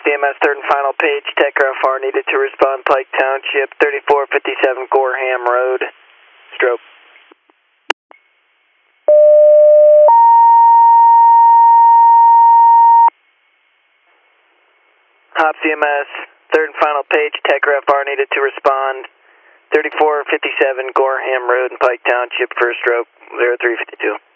CMS third and final page, Techgraph needed to respond, Pike Township, 3457 Gorham Road, stroke. Hop CMS third and final page, Techgraph needed to respond, 3457 Gorham Road in Pike Township, first stroke, 0352.